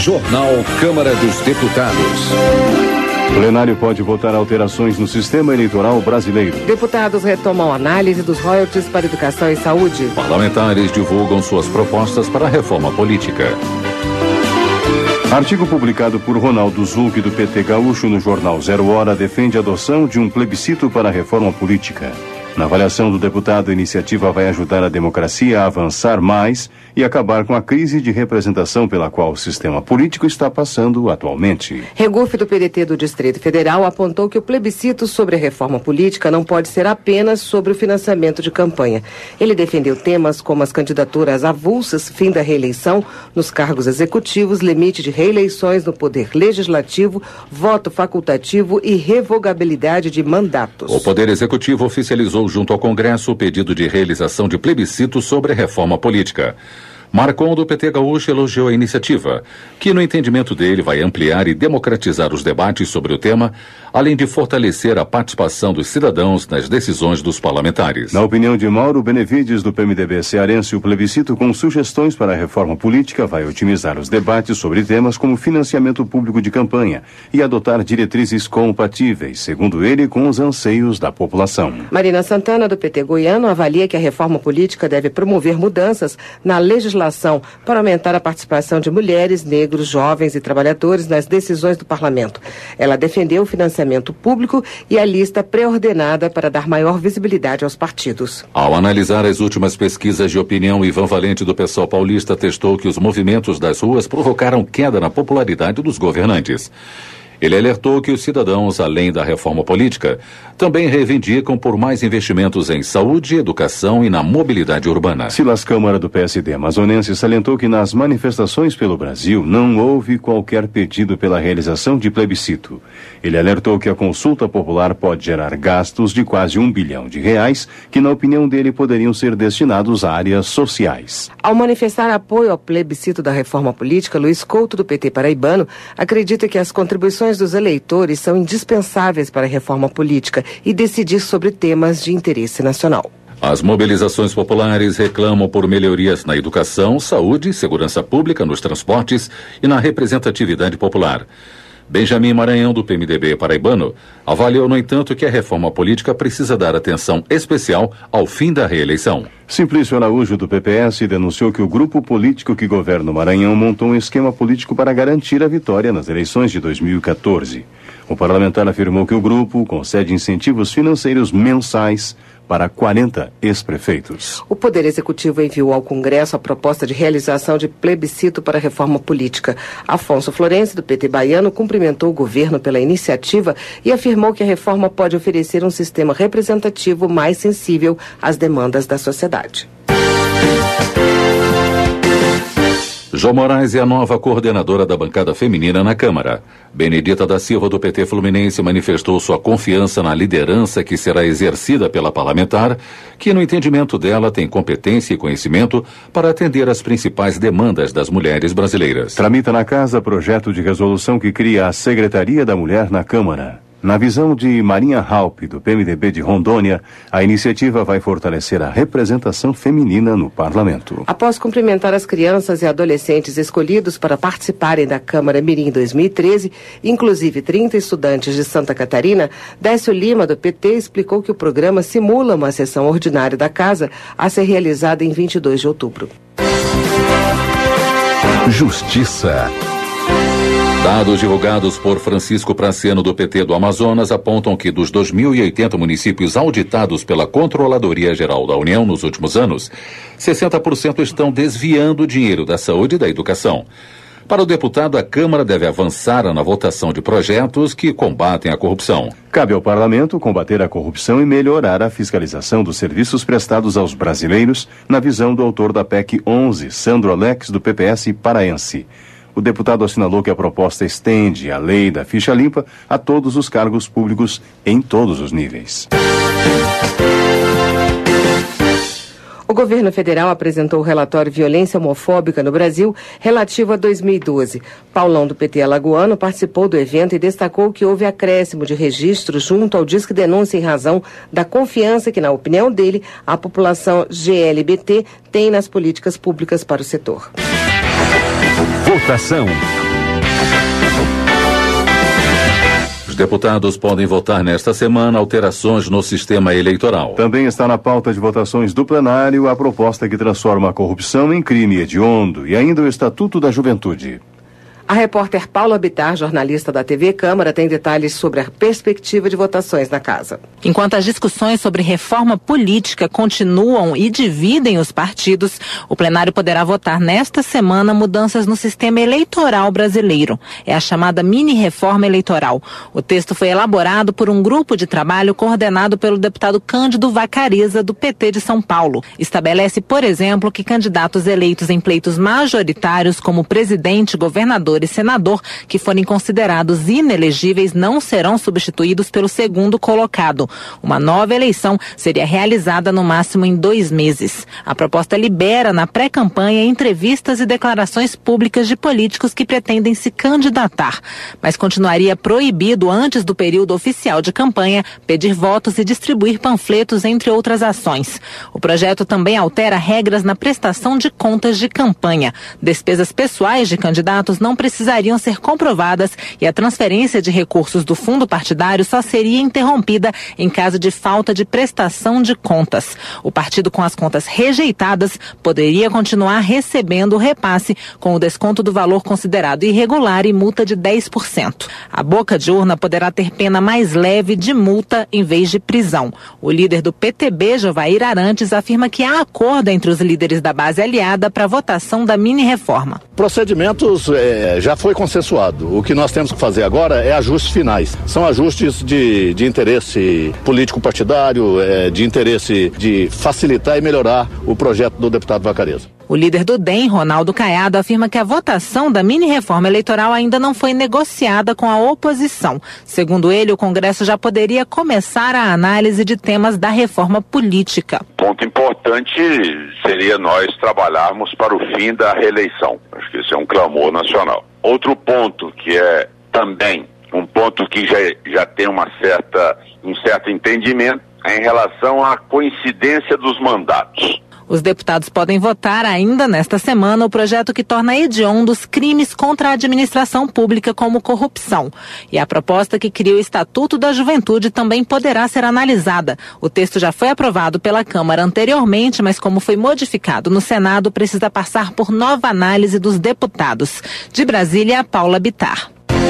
Jornal Câmara dos Deputados. O plenário pode votar alterações no sistema eleitoral brasileiro. Deputados retomam análise dos royalties para educação e saúde. Parlamentares divulgam suas propostas para a reforma política. Artigo publicado por Ronaldo Zucchi, do PT Gaúcho, no jornal Zero Hora, defende a adoção de um plebiscito para a reforma política. Na avaliação do deputado, a iniciativa vai ajudar a democracia a avançar mais e acabar com a crise de representação pela qual o sistema político está passando atualmente. Regufe, do PDT do Distrito Federal, apontou que o plebiscito sobre a reforma política não pode ser apenas sobre o financiamento de campanha. Ele defendeu temas como as candidaturas avulsas, fim da reeleição nos cargos executivos, limite de reeleições no poder legislativo, voto facultativo e revogabilidade de mandatos. O Poder Executivo oficializou junto ao Congresso o pedido de realização de plebiscito sobre a reforma política. Marcon, do PT Gaúcho, elogiou a iniciativa, que, no entendimento dele, vai ampliar e democratizar os debates sobre o tema, além de fortalecer a participação dos cidadãos nas decisões dos parlamentares. Na opinião de Mauro Benevides, do PMDB cearense, o plebiscito com sugestões para a reforma política vai otimizar os debates sobre temas como financiamento público de campanha e adotar diretrizes compatíveis, segundo ele, com os anseios da população. Marina Santana, do PT goiano, avalia que a reforma política deve promover mudanças na legislação para aumentar a participação de mulheres, negros, jovens e trabalhadores nas decisões do parlamento. Ela defendeu o financiamento público e a lista pré-ordenada para dar maior visibilidade aos partidos. Ao analisar as últimas pesquisas de opinião, Ivan Valente, do PSOL paulista, atestou que os movimentos das ruas provocaram queda na popularidade dos governantes. Ele alertou que os cidadãos, além da reforma política, também reivindicam por mais investimentos em saúde, educação e na mobilidade urbana. Silas Câmara, do PSD amazonense, salientou que nas manifestações pelo Brasil não houve qualquer pedido pela realização de plebiscito. Ele alertou que a consulta popular pode gerar gastos de quase R$1 bilhão, que, na opinião dele, poderiam ser destinados a áreas sociais. Ao manifestar apoio ao plebiscito da reforma política, Luiz Couto, do PT paraibano, acredita que as contribuições dos eleitores são indispensáveis para a reforma política e decidir sobre temas de interesse nacional. As mobilizações populares reclamam por melhorias na educação, saúde, segurança pública, nos transportes e na representatividade popular. Benjamin Maranhão, do PMDB paraibano, avaliou, no entanto, que a reforma política precisa dar atenção especial ao fim da reeleição. Simplício Araújo, do PPS, denunciou que o grupo político que governa o Maranhão montou um esquema político para garantir a vitória nas eleições de 2014. O parlamentar afirmou que o grupo concede incentivos financeiros mensais para 40 ex-prefeitos. O Poder Executivo enviou ao Congresso a proposta de realização de plebiscito para a reforma política. Afonso Florencio, do PT baiano, cumprimentou o governo pela iniciativa e afirmou que a reforma pode oferecer um sistema representativo mais sensível às demandas da sociedade. João Moraes é a nova coordenadora da bancada feminina na Câmara. Benedita da Silva, do PT Fluminense, manifestou sua confiança na liderança que será exercida pela parlamentar, que, no entendimento dela, tem competência e conhecimento para atender às principais demandas das mulheres brasileiras. Tramita na Casa projeto de resolução que cria a Secretaria da Mulher na Câmara. Na visão de Marinha Halpe, do PMDB de Rondônia, a iniciativa vai fortalecer a representação feminina no parlamento. Após cumprimentar as crianças e adolescentes escolhidos para participarem da Câmara Mirim 2013, inclusive 30 estudantes de Santa Catarina, Décio Lima, do PT, explicou que o programa simula uma sessão ordinária da Casa a ser realizada em 22 de outubro. Justiça. Dados divulgados por Francisco Praciano, do PT do Amazonas, apontam que dos 2.080 municípios auditados pela Controladoria Geral da União nos últimos anos, 60% estão desviando dinheiro da saúde e da educação. Para o deputado, a Câmara deve avançar na votação de projetos que combatem a corrupção. Cabe ao Parlamento combater a corrupção e melhorar a fiscalização dos serviços prestados aos brasileiros, na visão do autor da PEC 11, Sandro Alex, do PPS paraense. O deputado assinalou que a proposta estende a lei da ficha limpa a todos os cargos públicos em todos os níveis. O governo federal apresentou o relatório Violência Homofóbica no Brasil, relativo a 2012. Paulão, do PT alagoano, participou do evento e destacou que houve acréscimo de registros junto ao Disque Denúncia em razão da confiança que, na opinião dele, a população GLBT tem nas políticas públicas para o setor. Votação. deputados podem votar nesta semana alterações no sistema eleitoral. Também está na pauta de votações do plenário a proposta que transforma a corrupção em crime hediondo e ainda o Estatuto da Juventude. A repórter Paula Bittar, jornalista da TV Câmara, tem detalhes sobre a perspectiva de votações na casa. Enquanto as discussões sobre reforma política continuam e dividem os partidos, o plenário poderá votar nesta semana mudanças no sistema eleitoral brasileiro. É a chamada mini-reforma eleitoral. O texto foi elaborado por um grupo de trabalho coordenado pelo deputado Cândido Vacariza, do PT de São Paulo. Estabelece, por exemplo, que candidatos eleitos em pleitos majoritários como presidente, governador e senador que forem considerados inelegíveis não serão substituídos pelo segundo colocado. Uma nova eleição seria realizada no máximo em 2 meses. A proposta libera na pré-campanha entrevistas e declarações públicas de políticos que pretendem se candidatar, mas continuaria proibido antes do período oficial de campanha pedir votos e distribuir panfletos, entre outras ações. O projeto também altera regras na prestação de contas de campanha. Despesas pessoais de candidatos não precisariam ser comprovadas e a transferência de recursos do fundo partidário só seria interrompida em caso de falta de prestação de contas. O partido com as contas rejeitadas poderia continuar recebendo o repasse com o desconto do valor considerado irregular e multa de 10%. A boca de urna poderá ter pena mais leve de multa em vez de prisão. O líder do PTB, Jovair Arantes, afirma que há acordo entre os líderes da base aliada para a votação da mini-reforma. Procedimentos já foi consensuado. O que nós temos que fazer agora é ajustes finais. São ajustes de interesse político partidário, de interesse de facilitar e melhorar o projeto do deputado Vacariza. O líder do DEM, Ronaldo Caiado, afirma que a votação da mini-reforma eleitoral ainda não foi negociada com a oposição. Segundo ele, o Congresso já poderia começar a análise de temas da reforma política. Ponto importante seria nós trabalharmos para o fim da reeleição. Acho que esse é um clamor nacional. Outro ponto que é também um ponto que já tem um certo entendimento é em relação à coincidência dos mandatos. Os deputados podem votar ainda nesta semana o projeto que torna hediondos crimes contra a administração pública como corrupção. E a proposta que cria o Estatuto da Juventude também poderá ser analisada. O texto já foi aprovado pela Câmara anteriormente, mas como foi modificado no Senado, precisa passar por nova análise dos deputados. De Brasília, Paula Bittar.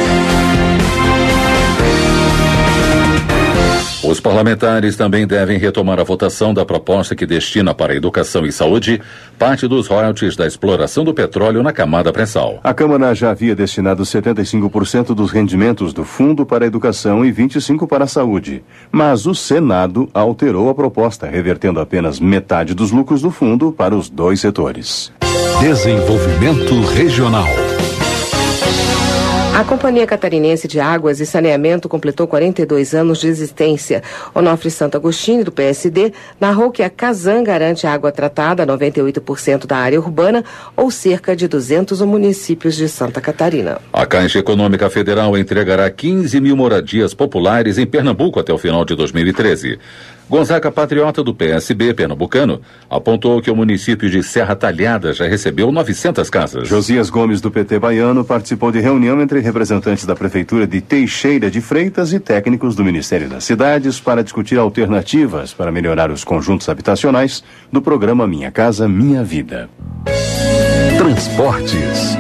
Os parlamentares também devem retomar a votação da proposta que destina para a educação e saúde parte dos royalties da exploração do petróleo na camada pré-sal. A Câmara já havia destinado 75% dos rendimentos do fundo para a educação e 25% para a saúde. Mas o Senado alterou a proposta, revertendo apenas metade dos lucros do fundo para os 2 setores. Desenvolvimento Regional. A Companhia Catarinense de Águas e Saneamento completou 42 anos de existência. Onofre Santo Agostinho, do PSD, narrou que a Casan garante água tratada a 98% da área urbana, ou cerca de 200 municípios de Santa Catarina. A Caixa Econômica Federal entregará 15 mil moradias populares em Pernambuco até o final de 2013. Gonzaga Patriota, do PSB pernambucano, apontou que o município de Serra Talhada já recebeu 900 casas. Josias Gomes, do PT baiano, participou de reunião entre representantes da Prefeitura de Teixeira de Freitas e técnicos do Ministério das Cidades para discutir alternativas para melhorar os conjuntos habitacionais do programa Minha Casa Minha Vida. Transportes.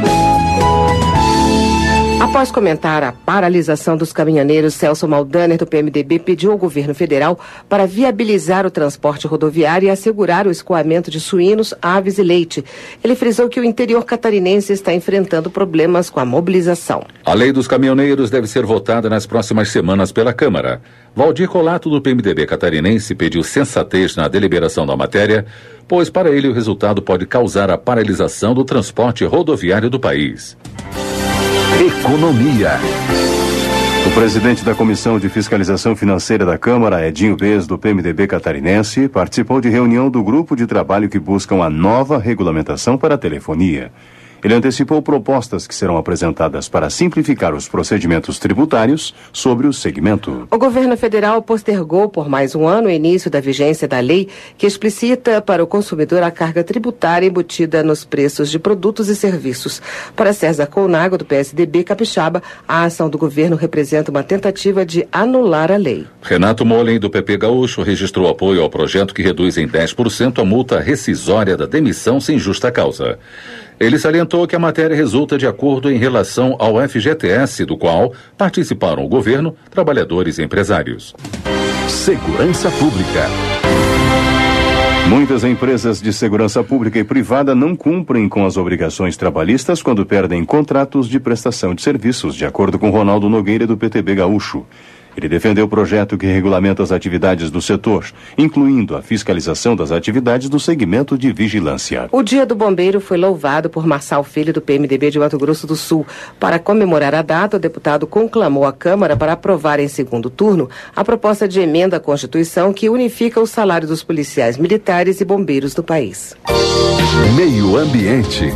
Após comentar a paralisação dos caminhoneiros, Celso Maldaner, do PMDB, pediu ao governo federal para viabilizar o transporte rodoviário e assegurar o escoamento de suínos, aves e leite. Ele frisou que o interior catarinense está enfrentando problemas com a mobilização. A lei dos caminhoneiros deve ser votada nas próximas semanas pela Câmara. Valdir Colato, do PMDB catarinense, pediu sensatez na deliberação da matéria, pois para ele o resultado pode causar a paralisação do transporte rodoviário do país. Economia. O presidente da Comissão de Fiscalização Financeira da Câmara, Edinho Bez, do PMDB catarinense, participou de reunião do grupo de trabalho que buscam a nova regulamentação para a telefonia. Ele antecipou propostas que serão apresentadas para simplificar os procedimentos tributários sobre o segmento. O governo federal postergou por mais um ano o início da vigência da lei que explicita para o consumidor a carga tributária embutida nos preços de produtos e serviços. Para César Colnago, do PSDB Capixaba, a ação do governo representa uma tentativa de anular a lei. Renato Molen, do PP Gaúcho, registrou apoio ao projeto que reduz em 10% a multa rescisória da demissão sem justa causa. Ele salientou que a matéria resulta de acordo em relação ao FGTS, do qual participaram o governo, trabalhadores e empresários. Segurança Pública. Muitas empresas de segurança pública e privada não cumprem com as obrigações trabalhistas quando perdem contratos de prestação de serviços, de acordo com Ronaldo Nogueira, do PTB Gaúcho. Ele defendeu o projeto que regulamenta as atividades do setor, incluindo a fiscalização das atividades do segmento de vigilância. O Dia do Bombeiro foi louvado por Marçal Filho, do PMDB de Mato Grosso do Sul. Para comemorar a data, o deputado conclamou a Câmara para aprovar em segundo turno a proposta de emenda à Constituição que unifica o salário dos policiais militares e bombeiros do país. Meio Ambiente.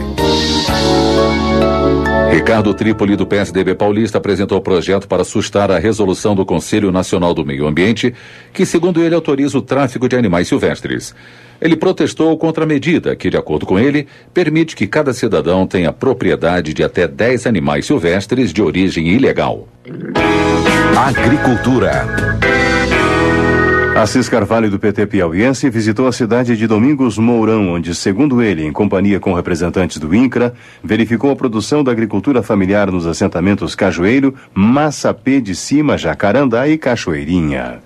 Ricardo Trípoli, do PSDB paulista, apresentou o projeto para sustar a resolução do Conselho Nacional do Meio Ambiente, que, segundo ele, autoriza o tráfico de animais silvestres. Ele protestou contra a medida que, de acordo com ele, permite que cada cidadão tenha propriedade de até 10 animais silvestres de origem ilegal. Agricultura. Assis Carvalho, do PT piauiense, visitou a cidade de Domingos Mourão, onde, segundo ele, em companhia com representantes do INCRA, verificou a produção da agricultura familiar nos assentamentos Cajueiro, Massapê de Cima, Jacarandá e Cachoeirinha.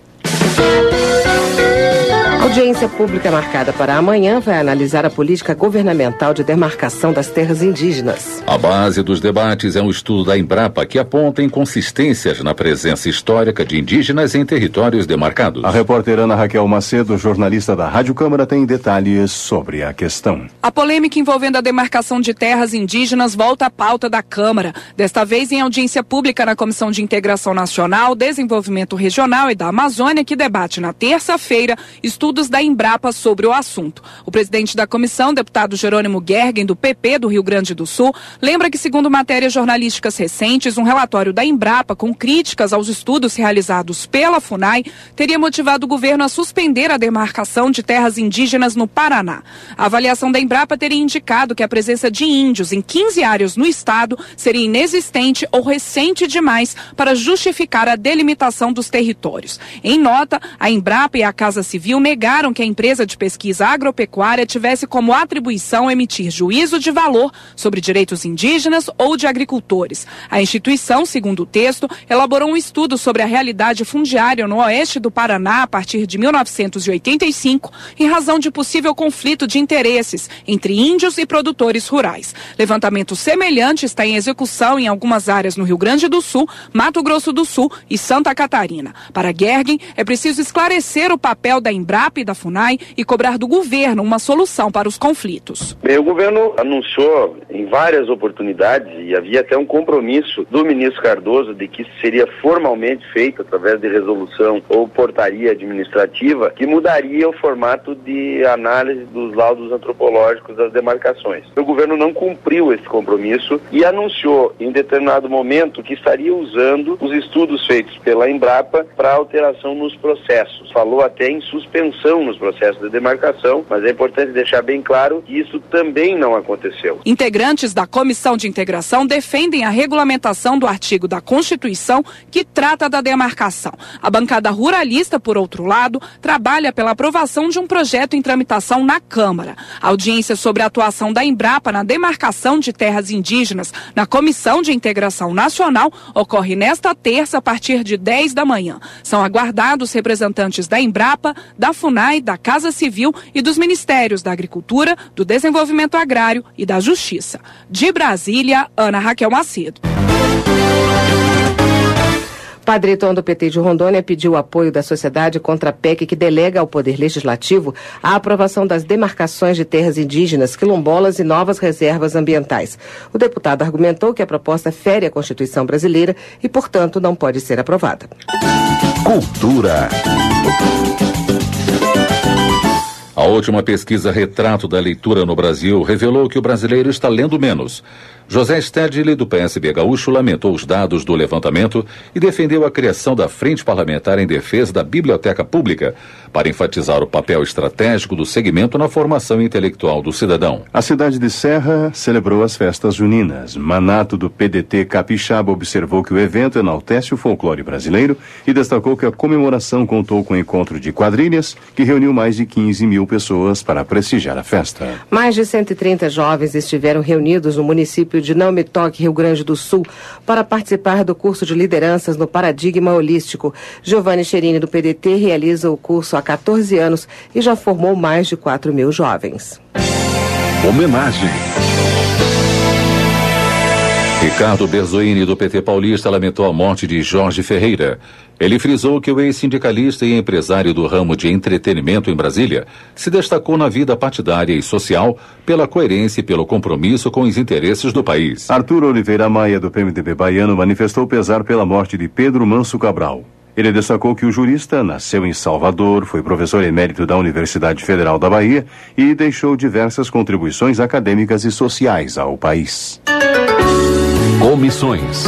A audiência pública marcada para amanhã vai analisar a política governamental de demarcação das terras indígenas. A base dos debates é um estudo da Embrapa que aponta inconsistências na presença histórica de indígenas em territórios demarcados. A repórter Ana Raquel Macedo, jornalista da Rádio Câmara, tem detalhes sobre a questão. A polêmica envolvendo a demarcação de terras indígenas volta à pauta da Câmara, desta vez em audiência pública na Comissão de Integração Nacional, Desenvolvimento Regional e da Amazônia, que debate na terça-feira estudos da Embrapa sobre o assunto. O presidente da comissão, deputado Jerônimo Gergen, do PP do Rio Grande do Sul, lembra que, segundo matérias jornalísticas recentes, um relatório da Embrapa com críticas aos estudos realizados pela FUNAI teria motivado o governo a suspender a demarcação de terras indígenas no Paraná. A avaliação da Embrapa teria indicado que a presença de índios em 15 áreas no estado seria inexistente ou recente demais para justificar a delimitação dos territórios. Em nota, a Embrapa e a Casa Civil negaram que a empresa de pesquisa agropecuária tivesse como atribuição emitir juízo de valor sobre direitos indígenas ou de agricultores. A instituição, segundo o texto, elaborou um estudo sobre a realidade fundiária no oeste do Paraná a partir de 1985, em razão de possível conflito de interesses entre índios e produtores rurais. Levantamento semelhante está em execução em algumas áreas no Rio Grande do Sul, Mato Grosso do Sul e Santa Catarina. Para Gergen, é preciso esclarecer o papel da Embrapa e da FUNAI e cobrar do governo uma solução para os conflitos. Bem, o governo anunciou em várias oportunidades, e havia até um compromisso do ministro Cardoso de que isso seria formalmente feito através de resolução ou portaria administrativa, que mudaria o formato de análise dos laudos antropológicos das demarcações. O governo não cumpriu esse compromisso e anunciou em determinado momento que estaria usando os estudos feitos pela Embrapa para alteração nos processos. Falou até em suspensão nos processos de demarcação, mas é importante deixar bem claro que isso também não aconteceu. Integrantes da Comissão de Integração defendem a regulamentação do artigo da Constituição que trata da demarcação. A bancada ruralista, por outro lado, trabalha pela aprovação de um projeto em tramitação na Câmara. A audiência sobre a atuação da Embrapa na demarcação de terras indígenas na Comissão de Integração Nacional ocorre nesta terça a partir de 10 da manhã. São aguardados representantes da Embrapa, da FUNAI, da Casa Civil e dos Ministérios da Agricultura, do Desenvolvimento Agrário e da Justiça. De Brasília, Ana Raquel Macedo. Padre Tom, do PT de Rondônia, pediu o apoio da sociedade contra a PEC que delega ao Poder Legislativo a aprovação das demarcações de terras indígenas, quilombolas e novas reservas ambientais. O deputado argumentou que a proposta fere a Constituição brasileira e, portanto, não pode ser aprovada. Cultura. A última pesquisa Retrato da Leitura no Brasil revelou que o brasileiro está lendo menos. José Stedley, do PSB Gaúcho, lamentou os dados do levantamento e defendeu a criação da Frente Parlamentar em Defesa da Biblioteca Pública, para enfatizar o papel estratégico do segmento na formação intelectual do cidadão. A cidade de Serra celebrou as festas juninas. Manato, do PDT Capixaba, observou que o evento enaltece o folclore brasileiro e destacou que a comemoração contou com um encontro de quadrilhas que reuniu mais de 15 mil pessoas para prestigiar a festa. Mais de 130 jovens estiveram reunidos no município de Não Me Toque, Rio Grande do Sul, para participar do curso de lideranças no Paradigma Holístico. Giovanni Cherini, do PDT, realiza o curso há 14 anos e já formou mais de 4 mil jovens. Homenagem. Ricardo Berzoini, do PT paulista, lamentou a morte de Jorge Ferreira. Ele frisou que o ex-sindicalista e empresário do ramo de entretenimento em Brasília se destacou na vida partidária e social pela coerência e pelo compromisso com os interesses do país. Arthur Oliveira Maia, do PMDB baiano, manifestou pesar pela morte de Pedro Manso Cabral. Ele destacou que o jurista nasceu em Salvador, foi professor emérito da Universidade Federal da Bahia e deixou diversas contribuições acadêmicas e sociais ao país. Comissões.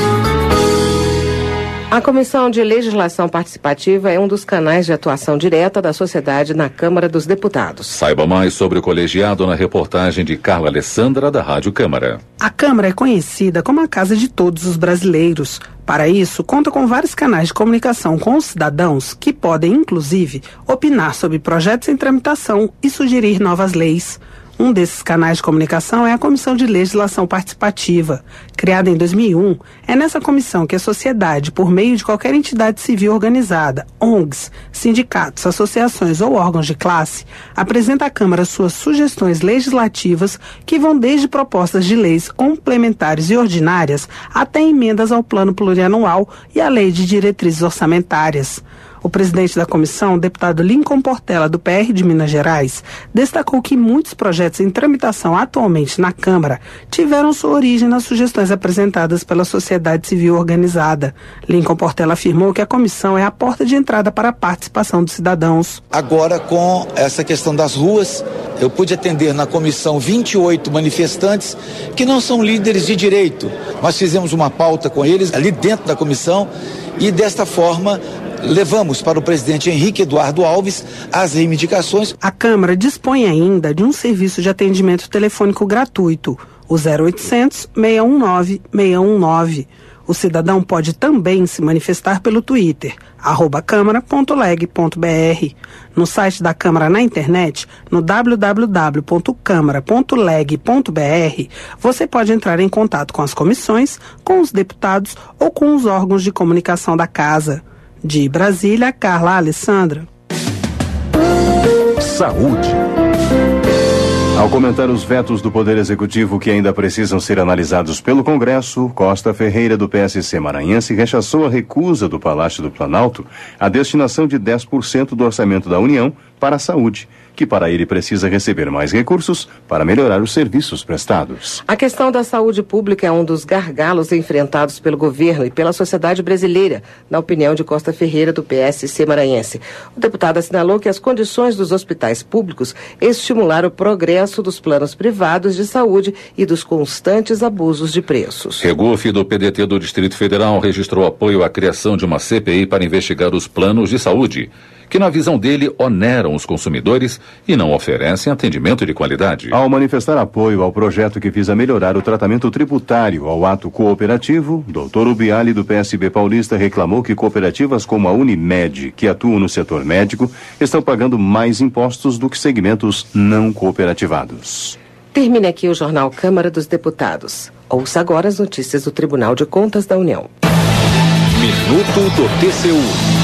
A Comissão de Legislação Participativa é um dos canais de atuação direta da sociedade na Câmara dos Deputados. Saiba mais sobre o colegiado na reportagem de Carla Alessandra, da Rádio Câmara. A Câmara é conhecida como a casa de todos os brasileiros. Para isso, conta com vários canais de comunicação com os cidadãos que podem, inclusive, opinar sobre projetos em tramitação e sugerir novas leis. Um desses canais de comunicação é a Comissão de Legislação Participativa. Criada em 2001, é nessa comissão que a sociedade, por meio de qualquer entidade civil organizada, ONGs, sindicatos, associações ou órgãos de classe, apresenta à Câmara suas sugestões legislativas que vão desde propostas de leis complementares e ordinárias até emendas ao Plano Plurianual e à Lei de Diretrizes Orçamentárias. O presidente da comissão, o deputado Lincoln Portela, do PR de Minas Gerais, destacou que muitos projetos em tramitação atualmente na Câmara tiveram sua origem nas sugestões apresentadas pela sociedade civil organizada. Lincoln Portela afirmou que a comissão é a porta de entrada para a participação dos cidadãos. Agora, com essa questão das ruas, eu pude atender na comissão 28 manifestantes que não são líderes de direito. Nós fizemos uma pauta com eles ali dentro da comissão e, desta forma, levamos para o presidente Henrique Eduardo Alves as reivindicações. A Câmara dispõe ainda de um serviço de atendimento telefônico gratuito, o 0800 619 619. O cidadão pode também se manifestar pelo Twitter, @câmara.leg.br. No site da Câmara na internet, no www.câmara.leg.br, você pode entrar em contato com as comissões, com os deputados ou com os órgãos de comunicação da Casa. De Brasília, Carla Alessandra. Saúde. Ao comentar os vetos do Poder Executivo que ainda precisam ser analisados pelo Congresso, Costa Ferreira, do PSC maranhense, rechaçou a recusa do Palácio do Planalto à destinação de 10% do orçamento da União para a saúde, que para ele precisa receber mais recursos para melhorar os serviços prestados. A questão da saúde pública é um dos gargalos enfrentados pelo governo e pela sociedade brasileira, na opinião de Costa Ferreira, do PSC maranhense. O deputado assinalou que as condições dos hospitais públicos estimularam o progresso dos planos privados de saúde e dos constantes abusos de preços. Regufe, do PDT do Distrito Federal, registrou apoio à criação de uma CPI para investigar os planos de saúde, que na visão dele oneram os consumidores e não oferecem atendimento de qualidade. Ao manifestar apoio ao projeto que visa melhorar o tratamento tributário ao ato cooperativo, Dr. Ubiali, do PSB paulista, reclamou que cooperativas como a Unimed, que atuam no setor médico, estão pagando mais impostos do que segmentos não cooperativados. Termina aqui o Jornal Câmara dos Deputados. Ouça agora as notícias do Tribunal de Contas da União. Minuto do TCU.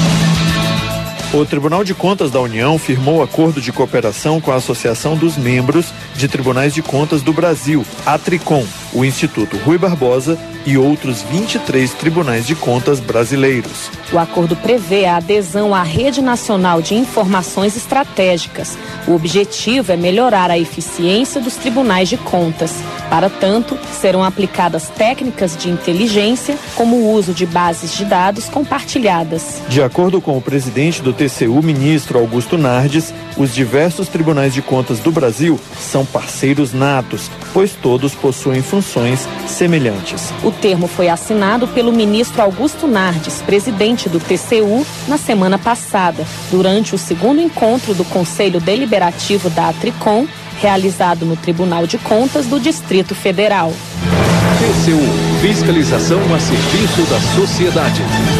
O Tribunal de Contas da União firmou acordo de cooperação com a Associação dos Membros de Tribunais de Contas do Brasil, a Tricom, o Instituto Rui Barbosa e outros 23 tribunais de contas brasileiros. O acordo prevê a adesão à Rede Nacional de Informações Estratégicas. O objetivo é melhorar a eficiência dos tribunais de contas. Para tanto, serão aplicadas técnicas de inteligência, como o uso de bases de dados compartilhadas. De acordo com o presidente do TCU, ministro Augusto Nardes, os diversos tribunais de contas do Brasil são parceiros natos, pois todos possuem funções semelhantes. O termo foi assinado pelo ministro Augusto Nardes, presidente do TCU, na semana passada, durante o segundo encontro do Conselho Deliberativo da Atricom, realizado no Tribunal de Contas do Distrito Federal. TCU, fiscalização a serviço da sociedade.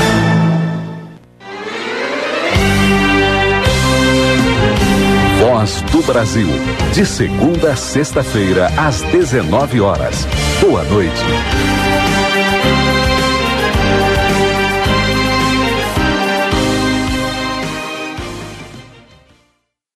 Voz do Brasil, de segunda a sexta-feira, às 19 horas. Boa noite.